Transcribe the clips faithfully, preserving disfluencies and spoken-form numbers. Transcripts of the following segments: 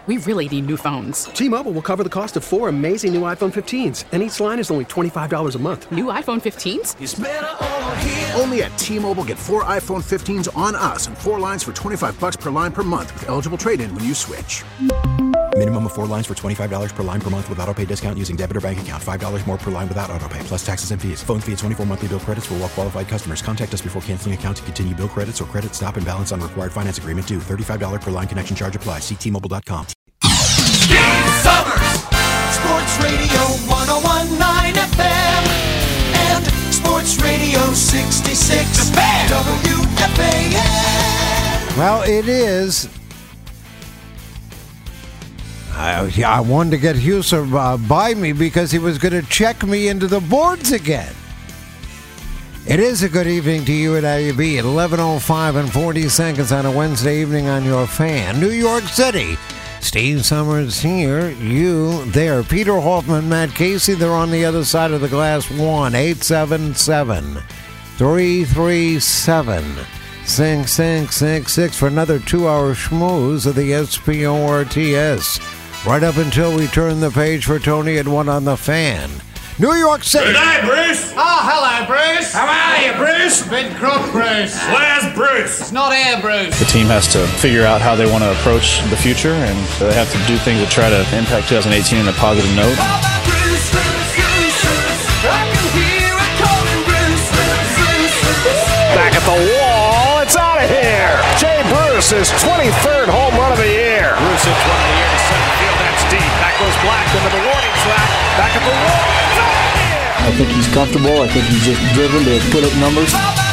We really need new phones. T-Mobile will cover the cost of four amazing new iPhone fifteens, and each line is only twenty-five dollars a month. New iPhone fifteens? It's better over here. Only at T-Mobile, get four iPhone fifteens on us and four lines for twenty-five dollars per line per month with eligible trade-in when you switch. Minimum of four lines for twenty-five dollars per line per month with autopay discount using debit or bank account. five dollars more per line without autopay, plus taxes and fees. Phone fee at twenty-four monthly bill credits for well-qualified customers. Contact us before canceling account to continue bill credits or credit stop and balance on required finance agreement due. thirty-five dollars per line connection charge applies. See T Mobile dot com. Steve Summers, Sports Radio one oh one point nine F M and Sports Radio sixty-six W F A N. Well, it is. I, I wanted to get Husser uh, by me because he was going to check me into the boards again. It is a good evening to you at A B at eleven oh five and forty seconds on a Wednesday evening on your fan. New York City. Steve Summers here, you there. Peter Hoffman, Matt Casey, they're on the other side of the glass. one eight seven seven, three three seven, six six six six for another two-hour schmooze of the S P O R T S. Right up until we turn the page for Tony at one on the fan. New York City. Good night, Bruce. Oh, hello, Bruce. How are you, Bruce? Been crook, Bruce. Where's Bruce? It's not here, Bruce. The team has to figure out how they want to approach the future, and they have to do things to try to impact twenty eighteen in a positive note. Back at the wall, it's out of here. Jay Bruce, his twenty-third home run of the year. Bruce hits one of the year to center field. That's deep. Back goes Black into the warning track. Back at the wall. It's out of here. I think he's comfortable. I think he's just driven to put up numbers.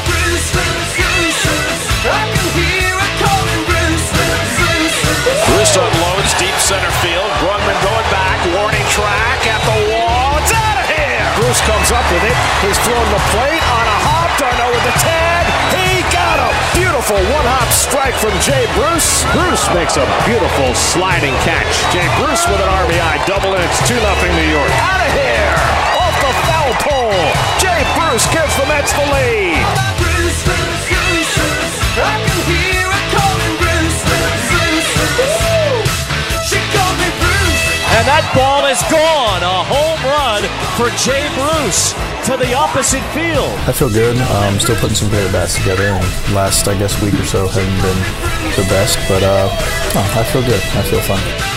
Bruce unloads deep center field. Grunman going back. Warning track at the wall. It's out of here. Bruce comes up with it. He's thrown the plate on a hop. Darno with the tag. He got him. Beautiful one-hop strike from Jay Bruce. Bruce makes a beautiful sliding catch. Jay Bruce with an R B I double, and it's two nothing New York. Out of here. Off the foul pole. Jay Bruce gives the Mets the lead. Bruce, Bruce, Bruce, Bruce. I can hear it calling Bruce, Bruce, Bruce, Bruce. She called me Bruce. And that ball is gone. A home run for Jay Bruce to the opposite field. I feel good. Um, still putting some great bats together. And last, I guess, week or so haven't been the best, but uh, oh, I feel good. I feel fine.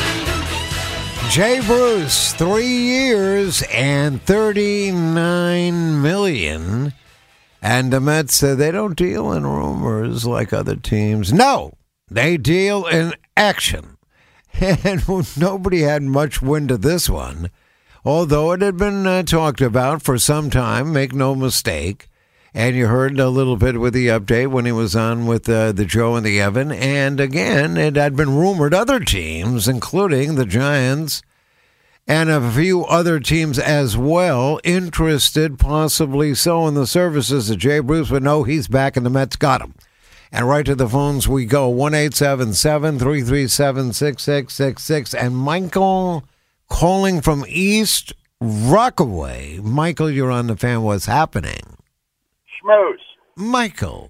Jay Bruce, three years and thirty-nine million dollars. And the Mets, uh, they don't deal in rumors like other teams. No, they deal in action. And nobody had much wind of this one, although it had been uh, talked about for some time, make no mistake. And you heard a little bit with the update when he was on with uh, the Joe and the Evan. And again, it had been rumored other teams, including the Giants and a few other teams as well, interested possibly so in the services of Jay Bruce. But no, he's back and the Mets got him. And right to the phones we go, one eight seven seven, three three seven, six six six six. And Michael calling from East Rockaway. Michael, you're on the fan. What's happening? Schmoes. Michael.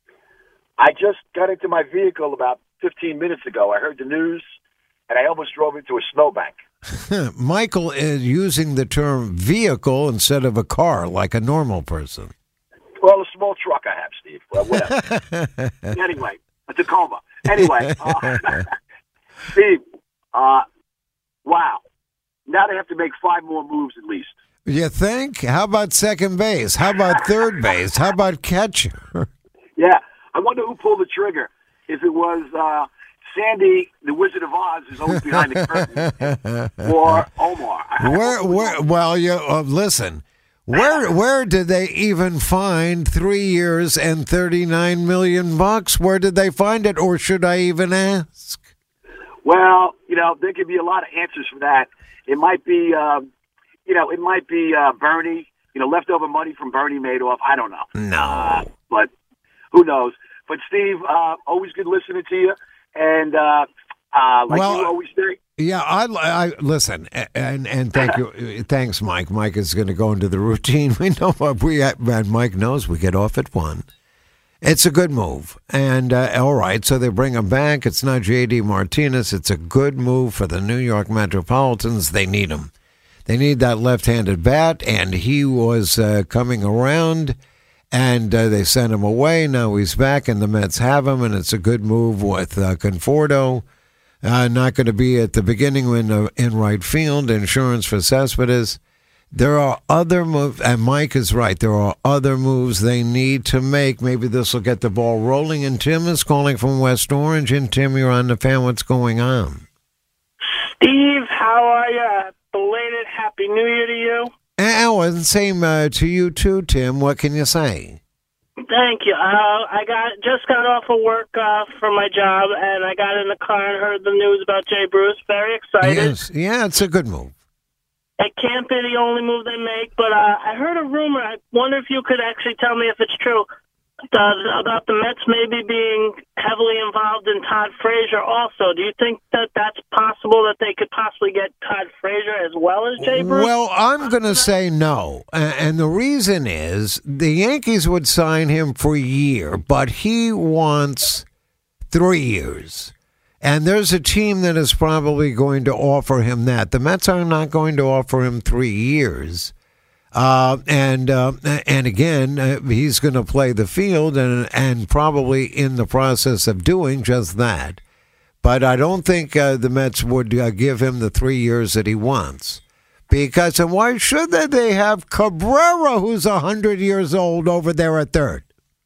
I just got into my vehicle about fifteen minutes ago. I heard the news, and I almost drove into a snowbank. Michael is using the term vehicle instead of a car, like a normal person. Well, a small truck I have, Steve. Well, whatever. Anyway, a Tacoma. Anyway, uh, Steve, uh, wow. Now they have to make five more moves at least. You think? How about second base? How about third base? How about catcher? Yeah. I wonder who pulled the trigger. If it was uh, Sandy, the Wizard of Oz, who's always behind the curtain, or Omar. Where, where, well, you uh, listen. Where where did they even find three years and thirty-nine million bucks? Where did they find it, or should I even ask? Well, you know, there could be a lot of answers for that. It might be, uh, you know, it might be uh, Bernie, you know, leftover money from Bernie Madoff. I don't know. No. Uh, but who knows? But, Steve, uh, always good listening to you. And uh, uh, like well, you always say. Yeah, I, I listen, and and thank you, thanks, Mike. Mike is going to go into the routine. We know what we and Mike knows. We get off at one, It's a good move. And, uh, all right, so they bring him back. It's not J D Martinez. It's a good move for the New York Metropolitans. They need him. They need that left-handed bat, and he was uh, coming around, and uh, they sent him away. Now he's back, and the Mets have him, and it's a good move with uh, Conforto. Uh, not going to be at the beginning in, uh, in right field. Insurance for Cespedes. There are other moves, and Mike is right. There are other moves they need to make. Maybe this will get the ball rolling. And Tim is calling from West Orange. And Tim, you're on the fan. What's going on? Steve, how are you? Belated Happy New Year to you. And same uh, to you too, Tim. What can you say? Thank you. Uh, I got just got off of work uh, from my job, and I got in the car and heard the news about Jay Bruce. Very excited. Yes, yeah, it's a good move. It can't be the only move they make, but uh, I heard a rumor. I wonder if you could actually tell me if it's true uh, about the Mets maybe being heavily involved in Todd Frazier also. Do you think that that's possible, that they could possibly get Todd Frazier as well as Jay Bruce? Well, I'm going to say no. And the reason is the Yankees would sign him for a year, but he wants three years. And there's a team that is probably going to offer him that. The Mets are not going to offer him three years. Uh, and uh, and again, uh, he's going to play the field and and probably in the process of doing just that. But I don't think uh, the Mets would uh, give him the three years that he wants. Because, and why should they? They have Cabrera, who's one hundred years old, over there at third.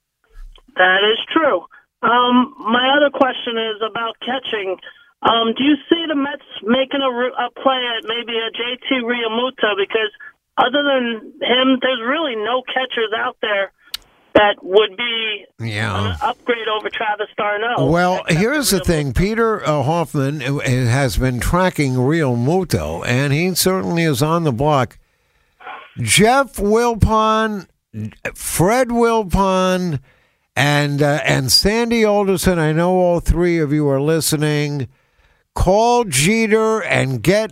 That is true. Um, my other question is about catching. Um, do you see the Mets making a, a play at maybe a J T Realmuto? Because other than him, there's really no catchers out there that would be yeah. an upgrade over Travis d'Arnaud. Well, here's the thing. Peter uh, Hoffman has been tracking Realmuto, and he certainly is on the block. Jeff Wilpon, Fred Wilpon, and uh, and Sandy Alderson, I know all three of you are listening. Call Jeter and get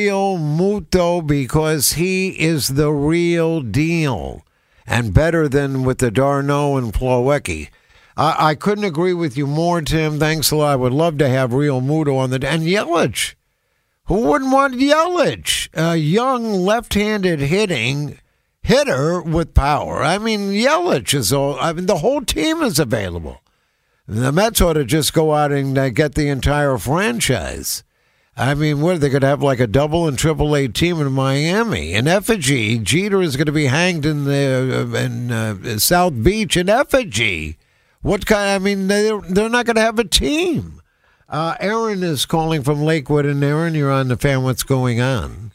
Realmuto because he is the real deal and better than with the d'Arnaud and Plawecki. I, I couldn't agree with you more, Tim. Thanks a lot. I would love to have Realmuto on the and Yelich. Who wouldn't want Yelich? A young left-handed hitting hitter with power. I mean, Yelich is all. I mean, the whole team is available. The Mets ought to just go out and uh, get the entire franchise. I mean, what, they could have like a double and triple A team in Miami. In effigy, Jeter is going to be hanged in the uh, in uh, South Beach in effigy. What kind? I mean, they're, they're not going to have a team. Uh, Aaron is calling from Lakewood, and Aaron, you're on the fan. What's going on?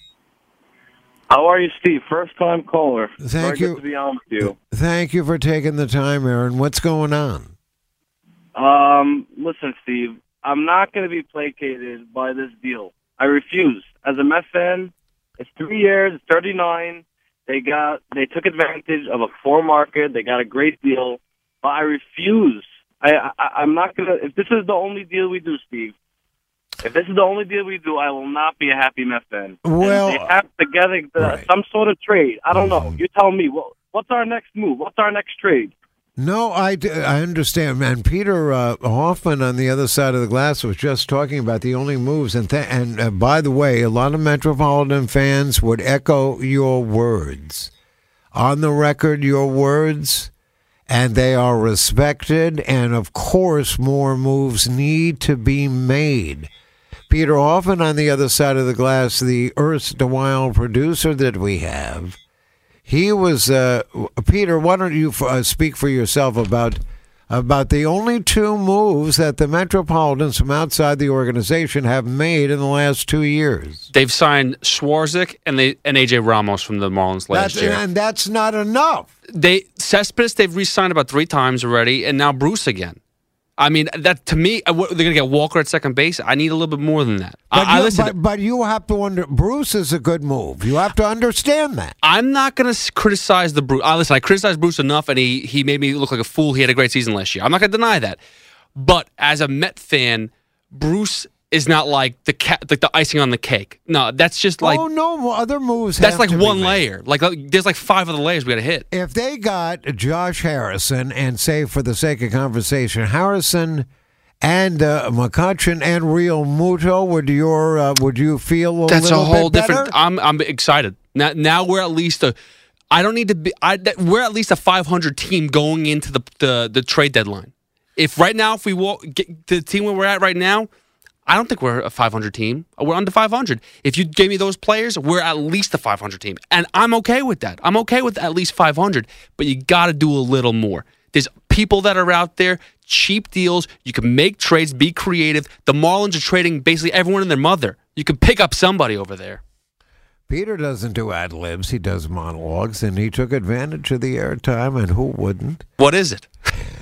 How are you, Steve? First time caller. Thank Very you. Good to be on with you. Thank you for taking the time, Aaron. What's going on? Um, listen, Steve, I'm not going to be placated by this deal. I refuse. As a Mets fan, it's three years, it's thirty-nine. They got, they took advantage of a poor market. They got a great deal, but I refuse. I, I I'm not going to. If this is the only deal we do, Steve, if this is the only deal we do, I will not be a happy Mets fan. Well, and they have to get a, the, right. some sort of trade. I don't know. You tell me. What, what's our next move? What's our next trade? No, I, I understand, man. Peter uh, Hoffman on the other side of the glass was just talking about the only moves. And, th- and uh, by the way, a lot of Metropolitan fans would echo your words. On the record, your words, and they are respected. And, of course, more moves need to be made. Peter Hoffman on the other side of the glass, the erstwhile producer that we have, he was, uh, Peter, why don't you uh, speak for yourself about about the only two moves that the Metropolitans from outside the organization have made in the last two years? They've signed Schwarzik and they and A J Ramos from the Marlins last that's, year. And that's not enough. They Cespedes, they've re-signed about three times already, and now Bruce again. I mean, that to me, they're going to get Walker at second base. I need a little bit more than that. But, I, you, I listen but, but you have to under. Bruce is a good move. You have to understand that. I'm not going to criticize the Bruce. I listen, I criticized Bruce enough, and he he made me look like a fool. He had a great season last year. I'm not going to deny that. But as a Met fan, Bruce is not like the ca- like the icing on the cake. No, that's just like oh no, other moves. That's have like to be one made. layer. Like, like there's like five other layers we got to hit. If they got Josh Harrison, and say for the sake of conversation, Harrison and uh, McCutcheon and Real Muto, would your uh, would you feel a That's a little whole bit different. better? I'm I'm excited now. Now we're at least a. I don't need to be. I that, we're at least a five hundred team going into the, the the trade deadline. If right now, if we walk get the team where we're at right now, I don't think we're a five hundred team. We're under five hundred. If you gave me those players, we're at least a five hundred team, and I'm okay with that. I'm okay with at least five hundred. But you got to do a little more. There's people that are out there, cheap deals. You can make trades, be creative. The Marlins are trading basically everyone and their mother. You can pick up somebody over there. Peter doesn't do ad libs; he does monologues, and he took advantage of the airtime. And who wouldn't? What is it?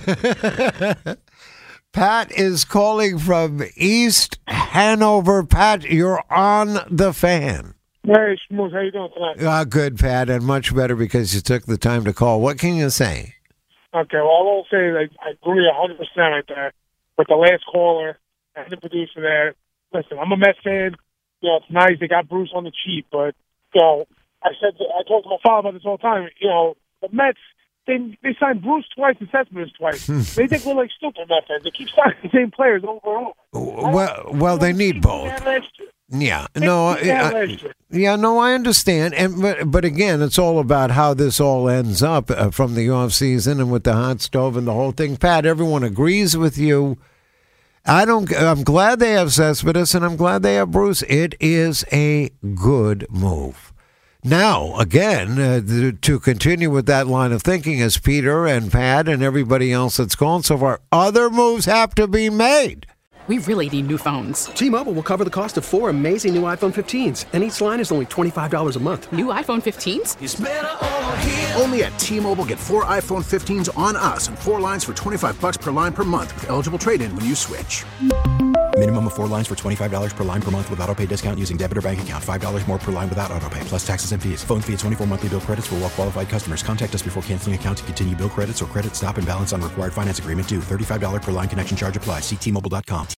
Pat is calling from East Hanover. Pat, you're on the Fan. Hey, Schmooze, how you doing tonight? Uh, good, Pat, and much better because you took the time to call. What can you say? Okay, well, all I'll say is I, I agree one hundred percent right there with the last caller and the producer there. Listen, I'm a Mets fan. You know, it's nice they got Bruce on the cheap, but, you know, I said, I talk to my father about this all the time. You know, the Mets, they they signed Bruce twice and Cespedes twice. They think we're like stupid Mets fans. They keep signing the same players over and over. Well, well, they need both. Yeah, no, I, I, yeah, no, I understand, and but, but again, it's all about how this all ends up uh, from the off season and with the hot stove and the whole thing. Pat, everyone agrees with you. I don't. I'm glad they have Cespedes, and I'm glad they have Bruce. It is a good move. Now, again, uh, th- to continue with that line of thinking, as Peter and Pat and everybody else that's gone so far, other moves have to be made. We really need new phones. T-Mobile will cover the cost of four amazing new iPhone fifteens, and each line is only twenty-five dollars a month. New iPhone fifteens? It's better over here. Only at T-Mobile, get four iPhone fifteens on us and four lines for twenty-five bucks per line per month with eligible trade-in when you switch. Minimum of four lines for twenty-five dollars per line per month with autopay discount using debit or bank account. five dollars more per line without autopay, plus taxes and fees. Phone fee at twenty-four monthly bill credits for well-qualified customers. Contact us before canceling account to continue bill credits or credit stop and balance on required finance agreement due. thirty-five dollars per line connection charge applies. See T Mobile dot com.